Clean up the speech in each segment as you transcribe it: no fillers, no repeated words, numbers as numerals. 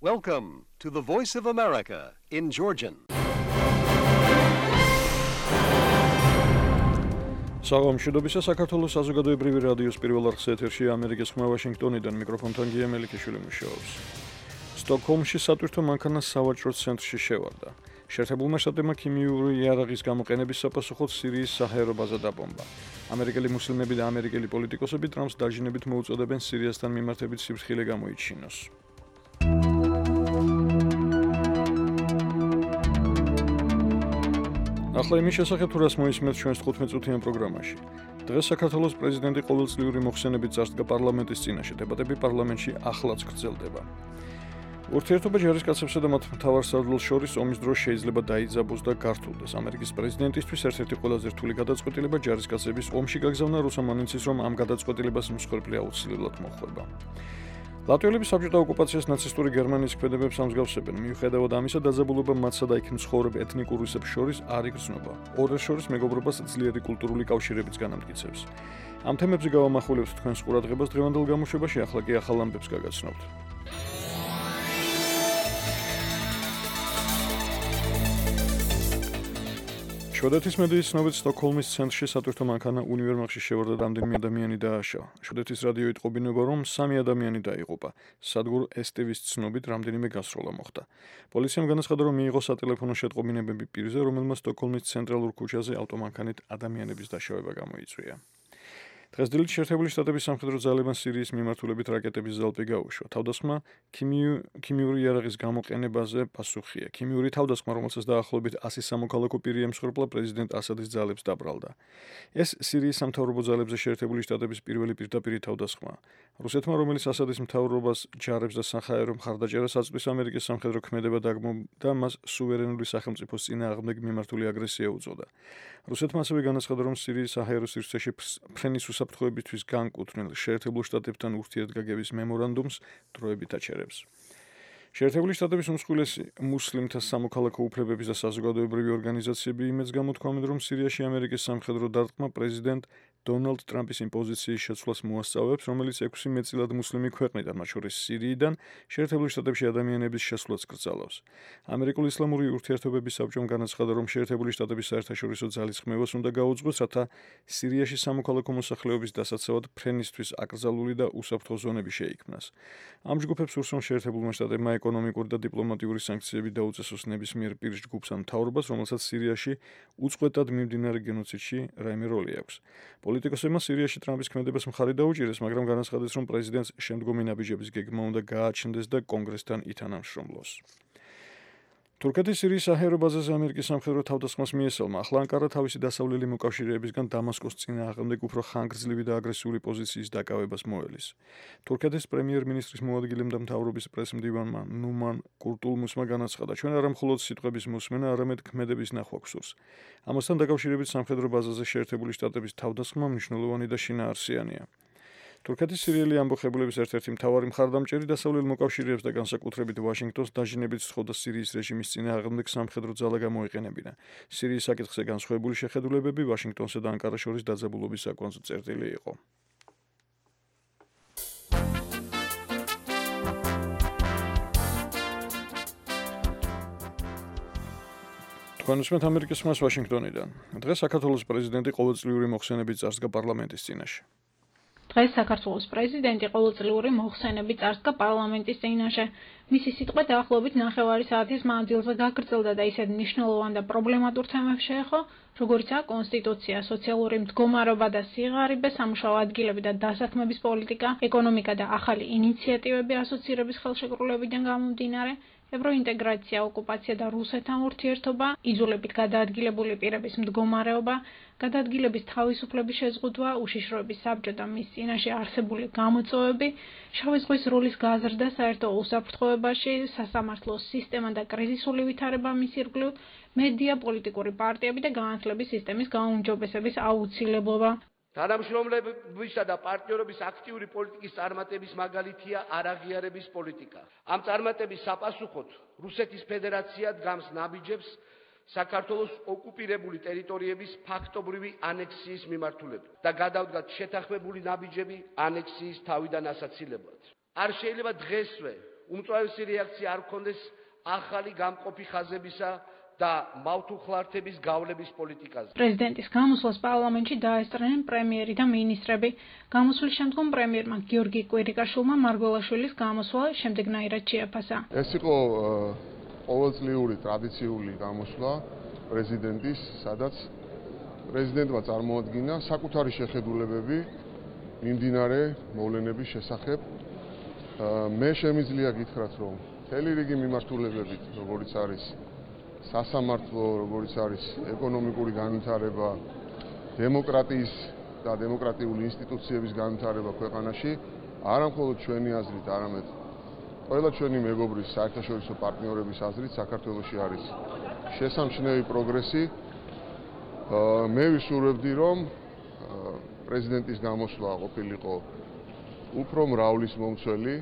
Welcome to the Voice of America in Georgian. Საღამოშიდობისა საქართველოს საზოგადოებრივი რადიოს პირველ არხის ეთერში ამერიკის ხმა ვაშინგტონიდან მიკროფონთან გია მელიქიშვილი მუშაობს. სტოკჰოლმში სატვირთო მანქანა სავაჭრო ცენტრში შევარდა. შეერთებულმა შტატებმა ქიმიური იარაღის გამოყენების საპასუხოდ სირიის საჰაერო ბაზა დაბომბა. ამერიკელი მუსლიმები და ამერიკელი პოლიტიკოსები ტრამპს დაჟინებით მოუწოდებენ სირიასთან მიმართებით სიფრთხილე გამოიჩინოს. ახლა იმის შესახებ თუ რას მოისმენთ ჩვენს 15-წუთიან პროგრამაში. დღეს საქართველოს პრეზიდენტი ყოველწლიური მოხსენებით წარსდგა პარლამენტის წინაშე. დებატები პარლამენტში ახლაც გრძელდება. ურთიერთობა ჯარისკაცებსა და მათ მთავარ სარდლს შორის ომის დროს შეიძლება დაიძაბოს და გართულდეს. ამერიკის პრეზიდენტისთვის ერთ-ერთი ყველაზე რთული გადაწყვეტილება ჯარისკაცების ომში გაგზავნა რუსამან იცის, რომ ამ გადაწყვეტილებას მსხვერპლი აუცილებლად მოხვდება. ლატვიელები საბჭოთა ოკუპაციას ნაცისტური გერმანიის ქმედებებს ამსგავსებენ. მიუხედავად ამისა, დაძაბულობა მათსა და იქ მცხოვრებ ეთნიკურ რუსებს შორის არ იგრძნობა. ორ შორის მეგობრობას ძლიერი კულტურული კავშირებიც განამტკიცებს. ამ თემებზე გავამახვილებთ თქვენს ყურადღებას დღევანდელ გამოშვებაში, ახლა კი ახალ ამბებს გაგაცნობთ. შვედეთის მედიის ცნობით სტოკჰოლმის ცენტრში სატვირთო მანქანა უნივერმაღში შევარდა და რამდენიმე ადამიანი დააშავა. შვედეთის რადიო იტყობინება, რომ 3 ადამიანი დაიღუპა. სადგურ STV-ს ცნობით რამდენიმე გასროლა მოხდა. პოლიციამ განაცხადა, რომ მიიღო სატელეფონო შეტყობინებები პირზე, რომელმაც სტოკჰოლმის ცენტრალურ ქუჩაზე ავტომანქანით ადამიანების დაშავება გამოიწვია. დღეს დილით შეერთებული შტატების სამხედრო ძალებმა სირიის მიმართულებით რაკეტების ზალპი გაუშვა. თავდასხმა ქიმიური იარაღის გამოყენებაზე პასუხია. ქიმიური თავდასხმა, რომელსაც დაახლოებით 100 სამოქალაქო პირი ემსხვერპლა, პრეზიდენტ ასადის ძალებს დაბრალდა. ეს სირიის სამთავრობო ძალებზე შეერთებული შტატების პირველი პირდაპირი თავდასხმაა. რუსეთმა, რომელიც ასადის მთავრობას ჯარებს და საჰაერო მხარდაჭერას აწვდის, ამერიკის სამხედრო ქმედება დაგმობდა მას სუვერენული სახელმწიფოს წინააღმდეგ მიმართული აგრესია უწოდა. რუსეთმა ასევე განაცხადა, რომ სირიის საჰაერო სივრცეში ფრენის უსაფრთხოებისთვის განკუთვნილ შეერთებულ შტატებთან ურთიერთგაგების მემორანდუმს დროებით აჩერებს. შეერთებული შტატების უმსხვილესი მუსლიმთა სამოქალაქო უფლებების და საზოგადოებრივი ორგანიზაციები იმედს გამოთქვამენ, რომ სირიაში ამერიკის სამხედრო დარტყმა პრეზიდენტ დონალდ ტრამპის იმ პოზიციის შეცვლას მოასწავებს, რომელიც 6 მეტწილად მუსლიმი ქვეყნიდან, მათ შორის სირიიდან, შეერთებულ შტატებში ადამიანების შესვლას კრძალავს. ამერიკულ ისლამური ურთიერთობების საბჭომ განაცხადა, რომ შეერთებული შტატების საერთაშორისო ძალისხმევას უნდა გაუძღვოს, რათა სირიაში სამოქალაქო მოსახლეობის დასაცავად ფრენისთვის აკრძალული და უსაფრთხო ზონები შეიქმნას. ამ ჯგუფებს უსწრონ შეერთებულმა შტატებმა ეკონომიკური და დიპლომატიური სანქციები დაუწესოს ნებისმიერ პირის ჯგუფს ან მთავრობას, რომელსაც სირიაში უწყვეტად მიმდინარე გენოციდში რაიმე როლი აქვს. პოლიტიკოსებმა სირიაში ტრამპის ქმედებას მხარი დაუჭირეს, მაგრამ განაცხადეს, რომ პრეზიდენტს შემდგომი ნაბიჯების გეგმა უნდა გააჩნდეს და კონგრესთან ითანამშრომლოს. თურქეთის სირიის საჰაერო ბაზაზე ამერიკის სამხედრო თავდასხმას მიესალმა. ახლა ანკარა თავისი დასავლელი მოკავშირეებისგან დამასკოს წინააღმდეგ უფრო ხანგრძლივი და აგრესიული პოზიციის დაკავებას მოელის. თურქეთის პრემიერ-მინისტრის მოადგილემ და მთავრობის პრესმდივანმა ნუმან კურტულმუსმა განაცხადა, ჩვენ არა მხოლოდ სიტყვების მოსმენა, არამედ ქმედების ნახვა გვსურს. ამასთან დაკავშირებით სამხედრო ბაზაზე შეერთებული შტატების თავდასხმა მნიშვნელოვანი და შინაარსიანია. თურქეთის სირიელი ამბოხებულების ერთ-ერთი მთავარი მხარდამჭერი დასავლელ მოკავშირეებს და განსაკუთრებით ვაშინგტონს დაჟინებით სთხოვდა სირიის რეჟიმის წინააღმდეგ სამხედრო ძალა გამოეყენებინა. სირიის საკითხზე განსხვავებული შეხედულებები ვაშინგტონსა და ანკარას შორის დაძაბულობის საკონცერტო წერტილი იყო. თქვენ უსმენთ ამერიკის ხმას ვაშინგტონიდან. დღეს საქართველოს პრეზიდენტი ყოველწლიური მოხსენებით წარსდგა პარლამენტის წინაშე. დღეს საქართველოს პრეზიდენტი ყოველწლიური მოხსენებით წარსდგა პარლამენტის წინაშე. მისი სიტყვა დაახლოებით 9 საათის მანძილზე გაგრძელდა და ისეთ მნიშვნელოვან და პრობლემატურ თემებს შეეხო, როგორიცაა კონსტიტუცია, სოციალური მდგომარეობა და სიღარიბე, სამუშაო ადგილები და დასაქმების პოლიტიკა, ეკონომიკა და ახალი ინიციატივები ასოცირების ხელშეკრულებიდან გამომდინარე, ევროინტეგრაცია, ოკუპაცია და რუსეთთან ურთიერთობა, იძულებით გადაადგილებული პირების მდგომარეობა, გადაადგილების თავისუფლების შეზღუდვა, უშიშროების საბჭო და მის წინაშე არსებული გამოწვევები, შავი ზღვის როლის გაზრდა საერთო უსაფრთხოებაში, სასამართლო სისტემა და კრიზისული ვითარება მის ირგვლივ, მედია, პოლიტიკური პარტიები და განათლების სისტემის გაუმჯობესების აუცილებლობა. თანამშრომლებისა და პარტნიორობის აქტიური პოლიტიკის წარმატების მაგალითია არაღიარების პოლიტიკა. ამ წარმატების საპასუხოდ რუსეთის ფედერაცია დგამს ნაბიჯებს საქართველოს ოკუპირებული ტერიტორიების ფაქტობრივი ანექსიის მიმართულებით და გადავდგათ შეთანხმებული ნაბიჯები ანექსიის თავიდან ასაცილებლად. არ შეიძლება დღესვე უმწვავესი რეაქცია არ გქონდეს ახალი გამყოფი ხაზებისა და მავთუხლართების გავლების პოლიტიკაზე. პრეზიდენტის გამოსვლას პარლამენტში დაესწრნენ პრემიერი და მინისტრები. გამოსვლის შემდგომ პრემიერმა გიორგი კვირიკაშვილმა მარგველაშვილის გამოსვლა შემდეგნაირად შეაფასა. ეს იყო ყოველწლიური ტრადიციული გამოსვლა პრეზიდენტის, სადაც პრეზიდენტმა წარმოადგინა საკუთარი შეხედულებები მიმდინარე მოვლენების შესახებ. მე შემიძლია გითხრათ, რომ მთელი რიგი მიმართულებებით, როგორიც არის სასამართლო, როგორიც არის ეკონომიკური განვითარება, დემოკრატიის და დემოკრატიული ინსტიტუციების განვითარება ქვეყანაში, არა მხოლოდ ჩვენი აზრით, არამედ ყველა ჩვენი მეგობრის საერთაშორისო პარტნიორების აზრით საქართველოში არის შესამჩნევი პროგრესი. მე ვისურვებდი, რომ პრეზიდენტის გამოსვლა ყოფილიყო უფრო მრავლის მომცველი,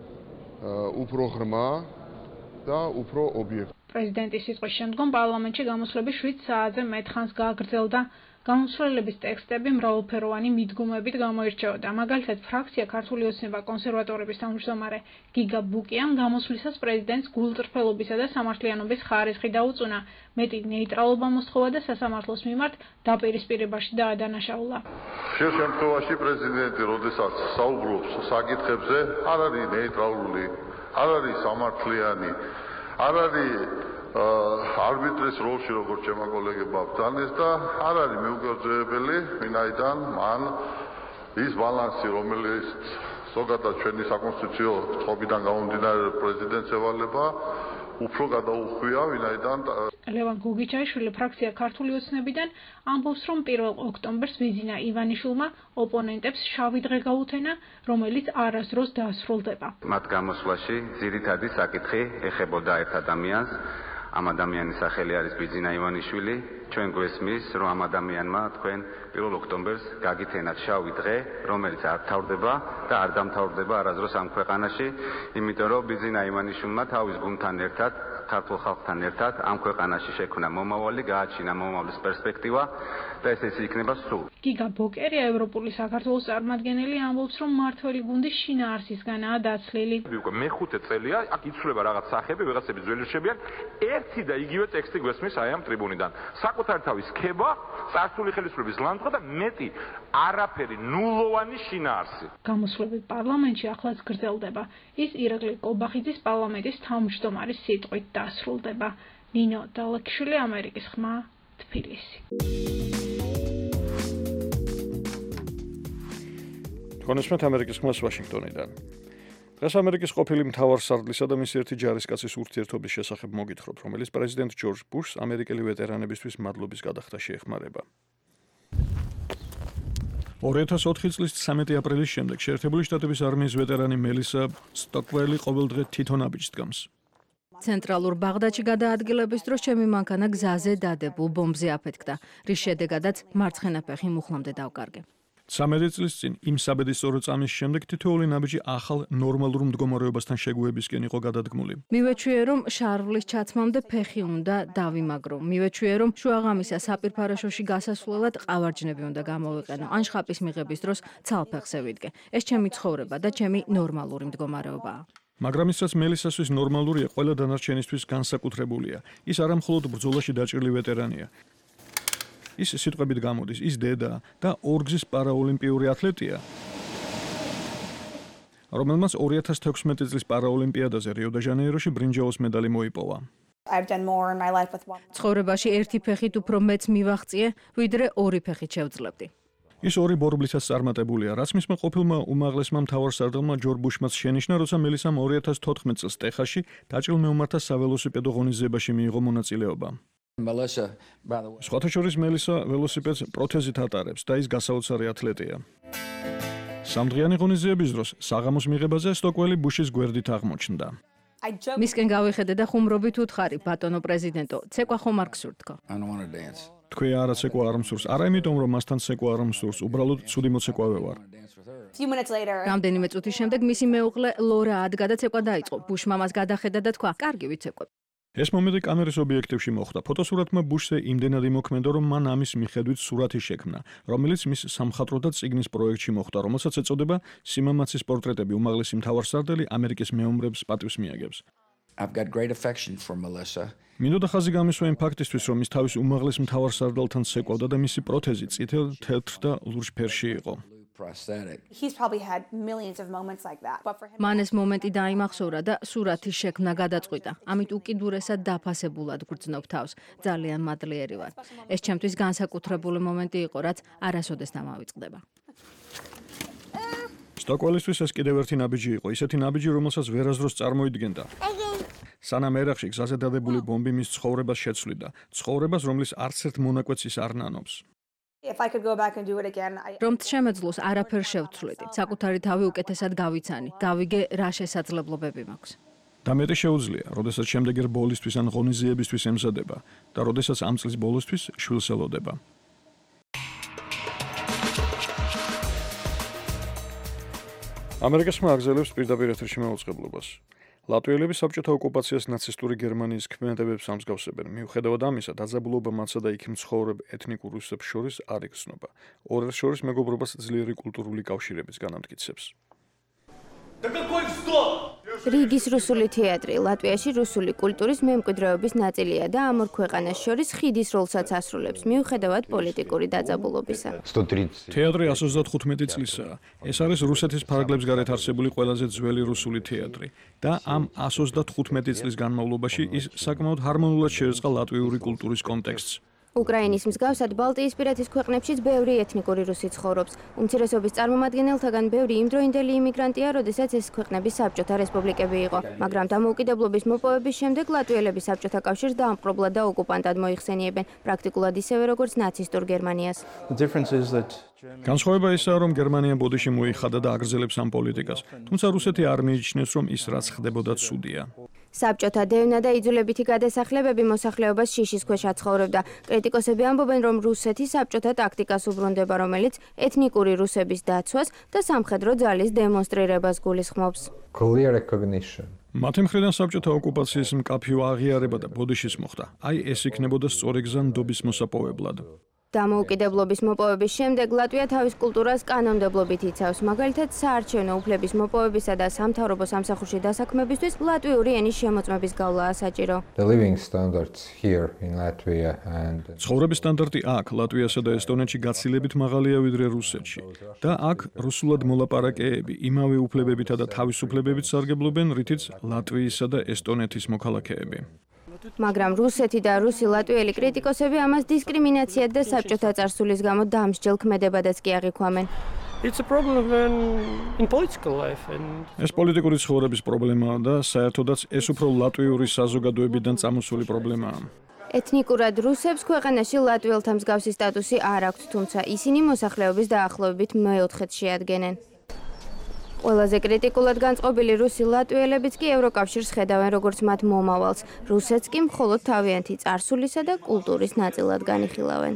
უფრო ღრმა და უფრო ობიექტური. პრეზიდენტის სიტყვის შემდგომ პარლამენტში გამოსვლები 7 საათზე მეტ ხანს გააგრძელდა. გამოსვლელების ტექსტები მრავალფეროვანი მიდგომებით გამოირჩეოდა. მაგალითად, ფრაქცია ქართული ოცნება კონსერვატორების თავმჯდომარე გიგა ბუკიამ გამოსვლისას პრეზიდენტს გულწრფელობისა და სამართლიანობის ხარისხი დაუწუნა. მეტი ნეიტრალობა მოსთხოვა და სასამართლოს მიმართ დაპირისპირებაში დაადანაშაულა. შენ შემთხვევაში პრეზიდენტი, როდესაც საუბრობს საკითხებზე, არ არის ნეიტრალური, არ არის სამართლიანი, არ არის არბიტრის როლში, როგორც ჩემო კოლეგებმა ბრძანეს და არ არის მიუკავშირებელი, ვინაიდან მან ის ბალანსი, რომელიც ზოგადად ჩვენი საკონსტიტუციო წყობიდან გამომდინარე პრეზიდენტს ევალება, უფრო გადაუხვია, ვინაიდან ლევან გოგიჩაიშვილი ფრაქცია ქართული ოცნებიდან ამბობს, რომ 1 ოქტომბერს ვიზინა ივანიშვილმა ოპონენტებს შავი დღე გაუთენა, რომელიც არასდროს დასრულდება. მათ გამოსვლაში ძირითადი საკითხი ეხებოდა ერთ ადამიანს. ამ ადამიანის სახელი არის ბიძინა ივანიშვილი. ჩვენ გვესმის, რომ ამ ადამიანმა თქვენ 1 ოქტომბერს გაგითენათ შავი დღე, რომელიც არ თავდება და არ დამთავრდება არასდროს ამ ქვეყანაში, იმიტომ რომ ბიძინა ივანიშვილმა თავის გუნდთან ერთად, ქართულ ხალხთან ერთად ამ ქვეყანაში შექმნა მომავალი, გააჩინა მომავლის პერსპექტივა და ეს იქნება სულ. გიგა ბოკერია ევროპული საქართველოს წარმომადგენელი ამბობს, რომ მართველი გუნდი შინაარსისგანაა დაცლილი. მეხუთე წელია, აქ იცვლება რაღაც სახეები, ვიღაცები ძველი რჩებიან, ერთი და იგივე ტექსტი გვესმის აი ამ ტრიბუნიდან. საკუთარი თავის ქება, წარსული ხელისუფლების ლანძღვა და მეტი არაფერი, ნულოვანი შინაარსი. გამოსვლები პარლამენტში ახლაც გრძელდება. ის ირაკლი კობახიძის პარლამენტის თავმჯდომარის სიტყვით დასრულდება. ნინო დალაქიშვილი, ამერიკის ხმა, თბილისი. თქვენესმეთ ამერიკის ხმას ვაშინგტონიდან. დღეს ამერიკის ყოფილი მთავარსარდლისა და მისი ერთი ჯარისკაცის ურთიერთობის შესახებ მოგითხრობ, რომელიც პრეზიდენტ ჯორჯ ბუშს ამერიკელი ვეტერანებისთვის მადლობის გადახდაში ეხმარება. 2004 წლის 13 აპრილის შემდეგ შეერთებული შტატების არმიის ვეტერანი მელისა სტოკველი ყოველდღე თვითონ აბიჯს დგამს. ცენტრალურ ბაღდადში გადაადგილების დროს ჩემი მანქანა გზაზე დადებულ ბომბზე აფეთქდა, რის შედეგადაც მარცხენა ფეხი მუხლამდე დავკარგე. 13 წლის წინ იმ საბედისწერო წამის შემდეგ თითოეული ნაბიჯი ახალ ნორმალურ მდგომარეობასთან შეგუებისკენ იყო გადადგმული. მივეჩვიე, რომ შარვლის ჩაცმამდე ფეხი უნდა დავიმაგრო. მივეჩვიე, რომ შუაღამისა საპირფარეშოში გასასვლელად ყავარჯნები უნდა გამოვიყენო, ან შხაპის მიღების დროს ცალფეხზე ვიდგე. ეს ჩემი ცხოვრება და ჩემი ნორმალური მდგომარეობაა. მაგრამ ისაც მელისასთვის ნორმალურია, ყველა დანარჩენისთვის განსაკუთრებულია. ის არა მხოლოდ ბრძოლაში დაჭრილი ვეტერანია. ის სიტყვებით გამოდის, ის დედა და ორგზის პარაოლიმპიური ათლეტია, რომელმაც 2016 წლის პარაოლიმპიადაზე რიო-დე-ჟანეიროში ბრინჯაოს медаლი მოიპოვა. ცხოვრებაში ერთი ფეხით უფრო მეც მივაღწიე, ვიდრე ორი ფეხით შევძლებდი. ის ორი ბორბლისას წარმატებულია, რაც მისმა ყოფილმა უმაღლესმა მთავარსარდალმა ჯორჯ ბუშმაც შენიშნა, როცა მელისამ 2014 წელს ტეხასში დაჭრილ მეომართა საველოსიპედო ღონისძიებაში მიიღო მონაწილეობა. სხვათა შორის მელისა ველოსიპედს პროთეზით ატარებს და ის გასაოცარი ათლეტია. სამდღიანი ღონისძიების დროს საღამოს მიღებაზე სტოკველი ბუშის გვერდით აღმოჩნდა. მისკენ გავიხედე და ხუმრობით უთხარი, ბატონო პრეზიდენტო, ცეკვა ხომ არ გსურთქო? თქვი არა ცეკვა არ მსურს, არა იმიტომ რომ მასთან ცეკვა არ მსურს, უბრალოდ ცუდი მოცეკვავე ვარ. რამდენიმე წუთის შემდეგ მისი მეუღლე ლორა ადგა და ცეკვა დაიწყო. ბუშმა მას გადახედა და თქვა: "კარგი ვიცეკვებ." ეს მომენტი კამერის ობიექტივში მოხვდა. ფოტოსურათმა ბუშზე იმდენად იმოქმედა, რომ მან ამის მიხედვით სურათი შექმნა, რომელიც მის სამხატვრო და წიგნის პროექტში მოხვდა, რომელსაც ეწოდება სიმამაცის პორტრეტები უმაღლესი მთავარსარდალი ამერიკის მეომრებს პატივს მიაგებს. I've got great affection for Melissa. მინდოდა ხაზი გამისვა იმ ფაქტისთვის, რომ ის თავის უმაღლეს მთავარსარდალთან ცეკვავდა და მისი პროთეზი წითელ, თეთრ და ლურჯ ფერში იყო. He's probably had millions of moments like that. But for him მან ეს მომენტი დაიმახსოვრა და სურათის შექმნა გადაწყვიტა. ამით უკიდურესად დაფასებულად გრძნობ თავს. ძალიან მადლიერი ვარ. ეს ჩემთვის განსაკუთრებული მომენტი იყო, რაც არასოდეს დამავიწყდება. სტოკველისთვის ეს კიდევ ერთი ნაბიჯი იყო, ისეთი ნაბიჯი, რომელსაც ვერასდროს წარმოიდგენდა. სანამ ერახში გზაზე დადებული ბომბი მის ცხოვრებას შეცვლიდა, ცხოვრებას, რომლის არც ერთ მონაკვეთს ის არ ნანობს. if I could go back and do it again, რომ შემეძლოს არაფერ შევცვლიდი. საკუთარი თავი უკეთესად გავიცანი. გავიგე რა შესაძლებლობები მაქვს. და მეტი შეუძლია, როდესაც შემდეგი რბოლისთვის ან ღონისძიებისთვის ემზადება და როდესაც ამ წლის ბოლოსთვის შვილს ელოდება. ამერიკას მააგზელებს პირდაპირ ეთერში მაუწყებლობას. ლატვიელები საბჭოთა ოკუპაციას ნაცისტური გერმანიის ქმედებებს ამსგავსებენ. მიუხედავად ამისა, დაძაბულობა მათსა და იქ მცხოვრებ ეთნიკურ რუსებს შორის არ იგრძნობა. ორებს შორის მეგობრობას ძლიერი კულტურული კავშირების განამტკიცებს. რიგის რუსული თეატრი ლატვიაში რუსული კულტურის მემკვიდრეობის ნაწილია და ამ ორ ქვეყანას შორის ხიდის როლსაც ასრულებს, მიუხედავად პოლიტიკური დაძაბულობისა. თეატრი 135 წლისაა. ეს არის რუსეთის ფარგლებს გარეთ არსებული ყველაზე ძველი რუსული თეატრი და ამ 135 წლის განმავლობაში ის საკმაოდ ჰარმონიულად შეერწყა ლატვიური კულტურის კონტექსტს. უკრაინის მსგავსად ბალტიისპირეთის ქვეყნებშიც ბევრი ეთნიკური რუსი ცხოვრობს. უმცირესობის წარმომადგენელთაგან ბევრი იმდროინდელი იმიგრანტია, როდესაც ეს ქვეყნები საბჭოთა რესპუბლიკები იყო. მაგრამ დამოუკიდებლობის მოპოვების შემდეგ ლატვიელები საბჭოთა კავშირს დაამპყრობლად და ოკუპანტად მოიხსენიებენ, პრაქტიკულად ისევე როგორც ნაცისტურ გერმანიას. განსხვავება ისაა, რომ გერმანია ბოდიში მოიხადა და აგრძელებს ამ პოლიტიკას, თუმცა რუსეთი არ მიიჩნევს, რომ ის რაც ხდებოდა ცუდია. საბჭოთა დევნა და იძულებითი გადასახლებები მოსახლეობას შიშის ქვეშ აცხოვრებდა. კრიტიკოსები ამბობენ, რომ რუსეთი საბჭოთა ტაქტიკას უბრუნდება, რომელიც ეთნიკური რუსების დაცვას და სამხედრო ძალის დემონსტრირებას გულისხმობს. მათი მხრიდან საბჭოთა ოკუპაციის მკაფიო აღიარება და ბოდიშის მოხდა. აი ეს იქნებოდა სწორი გზა ნდობის მოსაპოვებლად. დამოუკიდებლობის მოპოვების შემდეგ ლატვია თავის კულტურას კანონმდებლობით იცავს. მაგალითად, საარჩევნო უფლების მოპოვებისა და სამთავრობო სამსახურში დასაქმებისთვის ლატვიური ენის შემოწმების გავლაა საჭირო. ცხოვრების სტანდარტი აქ, ლატვიასა და ესტონეთში გაცილებით მაღალია ვიდრე რუსეთში და აქ რუსულად მოლაპარაკეები იმავე უფლებებითა და თავისუფლებებით სარგებლობენ, რითიც ლატვიისა და ესტონეთის მოქალაქეები. მაგრამ რუსეთი და რუსი ლატვიელი კრიტიკოსები ამას დისკრიმინაციად და საბჭოთა წარსულის გამო დამსჯელ ქმედებადაც კი აღიქვამენ. ეს პოლიტიკური ცხოვრების პრობლემაა და საერთოდაც ეს უფრო ლატვიური საზოგადოებიდან წამოსული პრობლემაა. ეთნიკურად რუსებს ქვეყანაში ლატვიელთა მსგავსი სტატუსი არ აქვთ, თუმცა ისინი მოსახლეობის დაახლოებით მე-4-ს შეადგენენ. ყველაზე კრიტიკულად განწყობილი რუსი ლატვიელებიც კი ევროკავშირს ხედავენ როგორც მათ მომავალს. რუსეთს კი მხოლოდ თავიანთი წარსულისა და კულტურის ნაწილად განიხილავენ.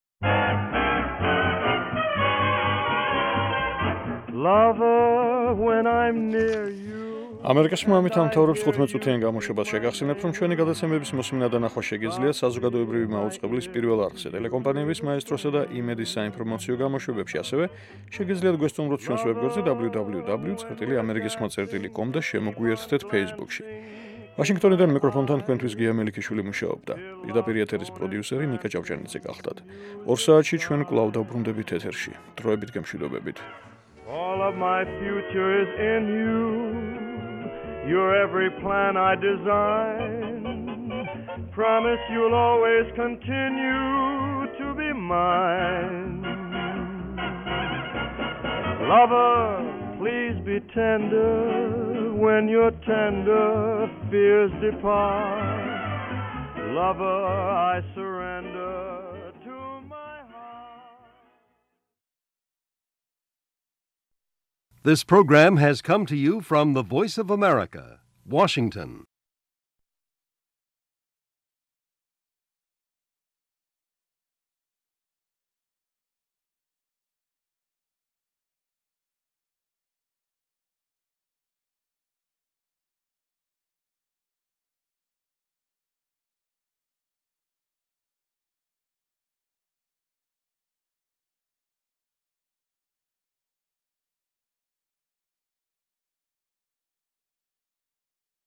ამერიკაში ამით ამთავრებს 15 წუთიან გამოშვებას. შეგახსენებთ, რომ ჩვენი გადაცემების მოსმენა და ნახვა შეგიძლიათ საზოგადოებრივი მაუწყებლის პირველ არხზე, ტელეკომპანიების მაესტროსა და იმედის საინფორმაციო გამოშვებებში. ასევე შეგიძლიათ გვესტუმროთ ჩვენს ვებგვერდზე www.amerikismo.com და შემოგვიერთდეთ Facebook-ში. ვაშინგტონიდან მიკროფონთან თქვენთვის გია მელიქიშვილი მუშაობდა. პირდაპირ ეთერის პროდიუსერი ნიკა ჭავჭანიძე გახლდათ. 2 საათში ჩვენ კვლავ დავბრუნდებით ეთერში. დროებით გემშვიდობებით. All of my future is in you. You're every plan I design. Promise you'll always continue to be mine. Lover, please be tender. When you're tender, fears depart. Lover, I surrender to my heart. This program has come to you from the Voice of America, Washington.